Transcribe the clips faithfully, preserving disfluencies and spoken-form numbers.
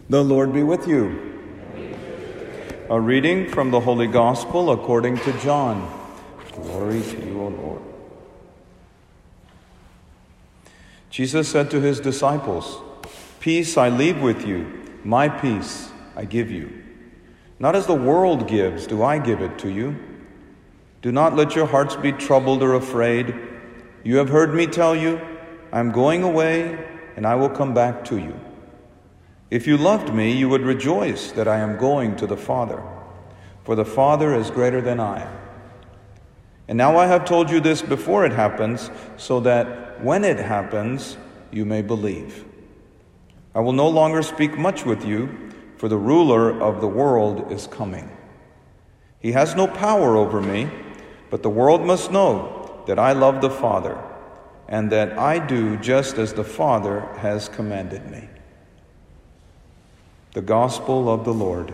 The Lord be with you. A reading from the Holy Gospel according to John. Glory to you, O Lord. Jesus said to his disciples, "Peace I leave with you, my peace I give you. Not as the world gives, do I give it to you. Do not let your hearts be troubled or afraid. You have heard me tell you, I am going away, and I will come back to you. If you loved me, you would rejoice that I am going to the Father, for the Father is greater than I. And now I have told you this before it happens, so that when it happens, you may believe. I will no longer speak much with you, for the ruler of the world is coming. He has no power over me, but the world must know that I love the Father, and that I do just as the Father has commanded me." The Gospel of the Lord.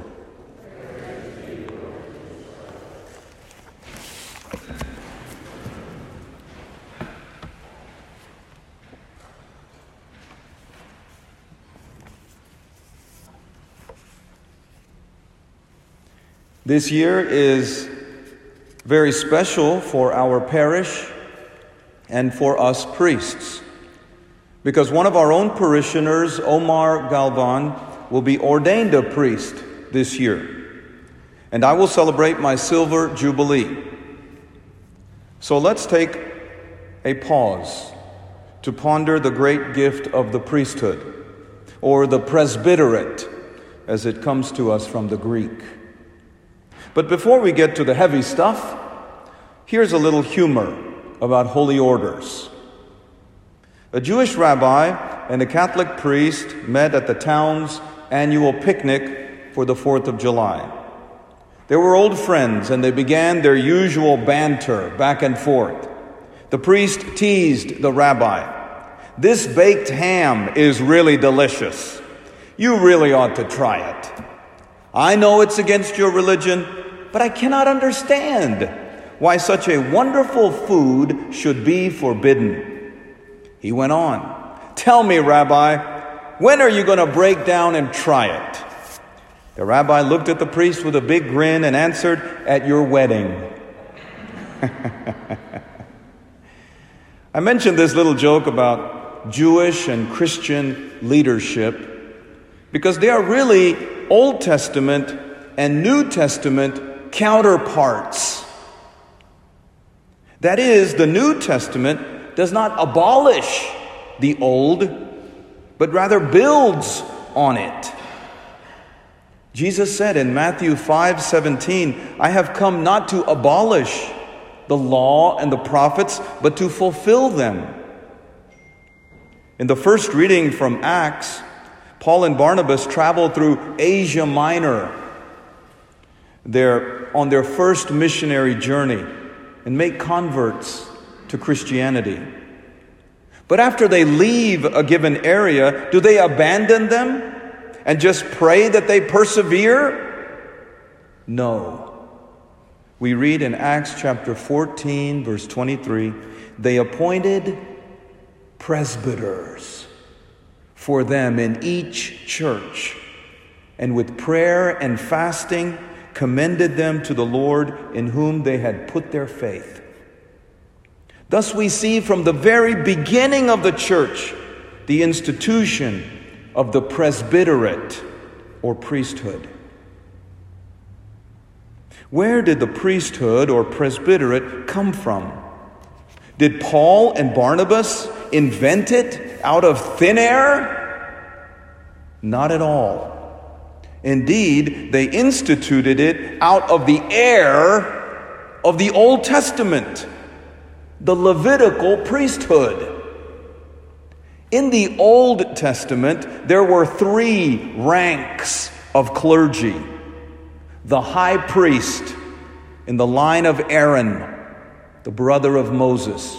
This year is very special for our parish and for us priests, because one of our own parishioners, Omar Galvan, will be ordained a priest this year, and I will celebrate my silver jubilee. So let's take a pause to ponder the great gift of the priesthood, or the presbyterate, as it comes to us from the Greek. But before we get to the heavy stuff, here's a little humor about holy orders. A Jewish rabbi and a Catholic priest met at the town's annual picnic for the fourth of July. They were old friends, and they began their usual banter back and forth. The priest teased the rabbi, "This baked ham is really delicious. You really ought to try it. I know it's against your religion, but I cannot understand why such a wonderful food should be forbidden." He went on, "Tell me, Rabbi, when are you going to break down and try it?" The rabbi looked at the priest with a big grin and answered, "At your wedding." I mentioned this little joke about Jewish and Christian leadership because they are really Old Testament and New Testament counterparts. That is, the New Testament does not abolish the Old, but rather builds on it. Jesus said in Matthew five seventeen, "I have come not to abolish the law and the prophets, but to fulfill them." In the first reading from Acts, Paul and Barnabas traveled through Asia Minor They're on their first missionary journey and make converts to Christianity. But after they leave a given area, do they abandon them and just pray that they persevere? No. We read in Acts chapter fourteen, verse twenty-three, "They appointed presbyters for them in each church, and with prayer and fasting commended them to the Lord in whom they had put their faith." Thus we see from the very beginning of the church the institution of the presbyterate or priesthood. Where did the priesthood or presbyterate come from? Did Paul and Barnabas invent it out of thin air? Not at all. Indeed, they instituted it out of the air of the Old Testament, the Levitical priesthood. In the Old Testament, there were three ranks of clergy. The high priest in the line of Aaron, the brother of Moses.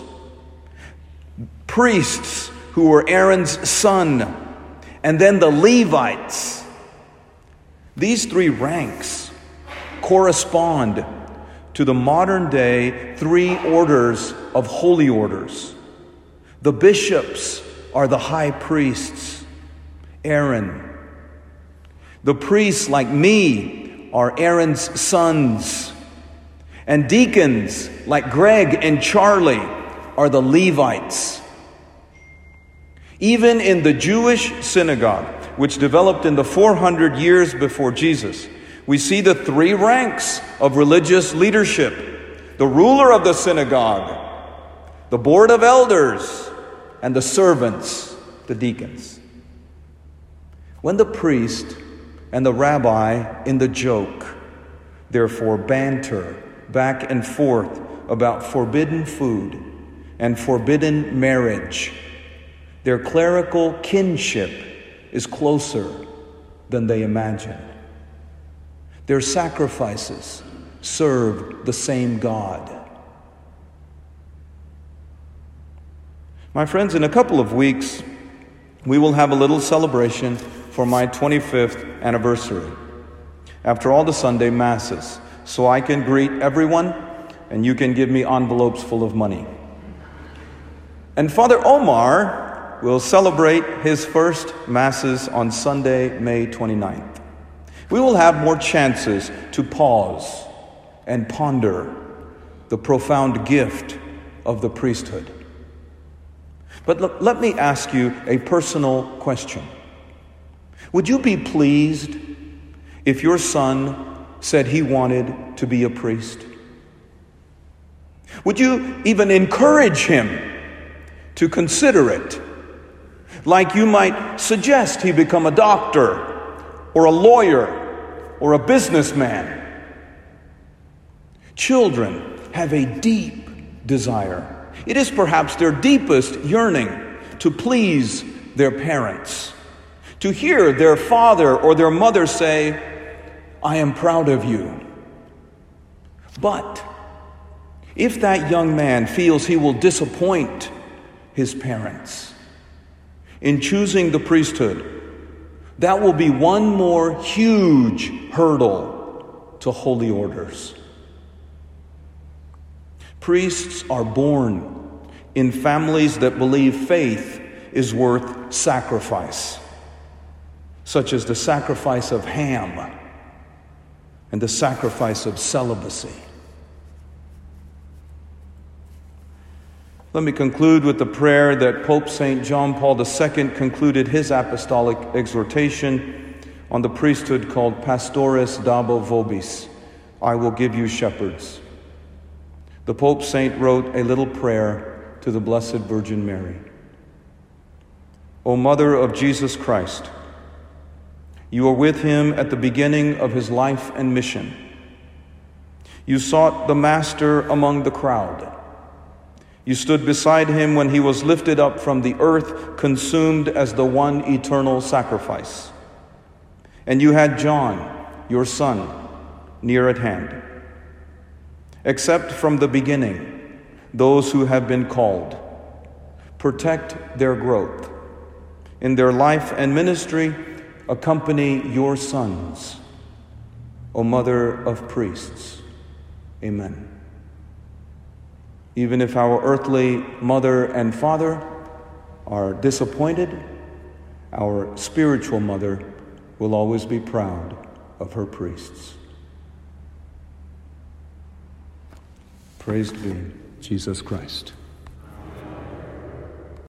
Priests who were Aaron's son, and then the Levites. These three ranks correspond to the modern day three orders of holy orders. The bishops are the high priests, Aaron. The priests, like me, are Aaron's sons. And deacons, like Greg and Charlie, are the Levites. Even in the Jewish synagogue, which developed in the four hundred years before Jesus, we see the three ranks of religious leadership: the ruler of the synagogue, the board of elders, and the servants, the deacons. When the priest and the rabbi in the joke, therefore, banter back and forth about forbidden food and forbidden marriage, their clerical kinship is closer than they imagined. Their sacrifices serve the same God. My friends, in a couple of weeks, we will have a little celebration for my twenty-fifth anniversary after all the Sunday Masses, so I can greet everyone and you can give me envelopes full of money. And Father Omar will celebrate his first Masses on Sunday, May twenty-ninth. We will have more chances to pause and ponder the profound gift of the priesthood. But look, let me ask you a personal question. Would you be pleased if your son said he wanted to be a priest? Would you even encourage him to consider it? Like you might suggest he become a doctor or a lawyer or a businessman. Children have a deep desire. It is perhaps their deepest yearning to please their parents, to hear their father or their mother say, "I am proud of you." But if that young man feels he will disappoint his parents in choosing the priesthood, that will be one more huge hurdle to holy orders. Priests are born in families that believe faith is worth sacrifice, such as the sacrifice of Ham and the sacrifice of celibacy. Let me conclude with the prayer that Pope Saint John Paul the Second concluded his apostolic exhortation on the priesthood called Pastoris Dabo Vobis, I will give you shepherds. The Pope Saint wrote a little prayer to the Blessed Virgin Mary. O Mother of Jesus Christ, you were with him at the beginning of his life and mission. You sought the Master among the crowd. You stood beside him when he was lifted up from the earth, consumed as the one eternal sacrifice. And you had John, your son, near at hand. Accept from the beginning those who have been called. Protect their growth. In their life and ministry, accompany your sons, O Mother of Priests. Amen. Even if our earthly mother and father are disappointed, our spiritual mother will always be proud of her priests. Praised be Jesus Christ.